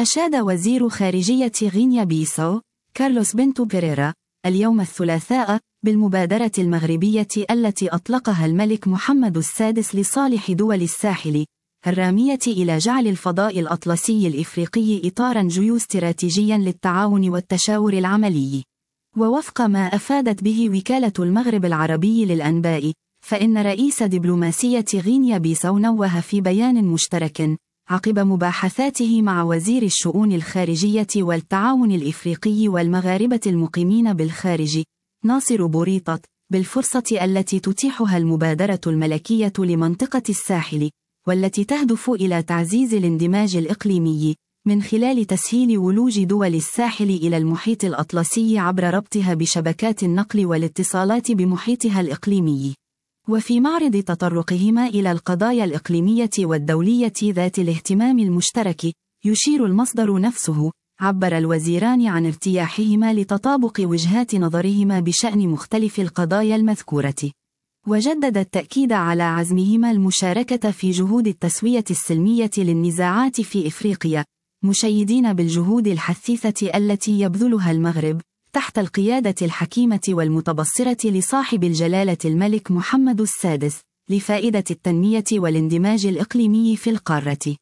أشاد وزير خارجية غينيا بيساو كارلوس بنتو بيريرا اليوم الثلاثاء بالمبادرة المغربية التي أطلقها الملك محمد السادس لصالح دول الساحل، الرامية إلى جعل الفضاء الأطلسي الإفريقي إطاراً جيوستراتيجياً للتعاون والتشاور العملي. ووفق ما أفادت به وكالة المغرب العربي للأنباء، فإن رئيس دبلوماسية غينيا بيساو نوه في بيان مشترك عقب مباحثاته مع وزير الشؤون الخارجية والتعاون الإفريقي والمغاربة المقيمين بالخارج ناصر بوريطة بالفرصة التي تتيحها المبادرة الملكية لمنطقة الساحل، والتي تهدف إلى تعزيز الاندماج الإقليمي من خلال تسهيل ولوج دول الساحل إلى المحيط الأطلسي عبر ربطها بشبكات النقل والاتصالات بمحيطها الإقليمي. وفي معرض تطرقهما إلى القضايا الإقليمية والدولية ذات الاهتمام المشترك، يشير المصدر نفسه، عبر الوزيران عن ارتياحهما لتطابق وجهات نظرهما بشأن مختلف القضايا المذكورة، وجدد التأكيد على عزمهما المشاركة في جهود التسوية السلمية للنزاعات في إفريقيا، مشيدين بالجهود الحثيثة التي يبذلها المغرب تحت القيادة الحكيمة والمتبصرة لصاحب الجلالة الملك محمد السادس لفائدة التنمية والاندماج الإقليمي في القارة.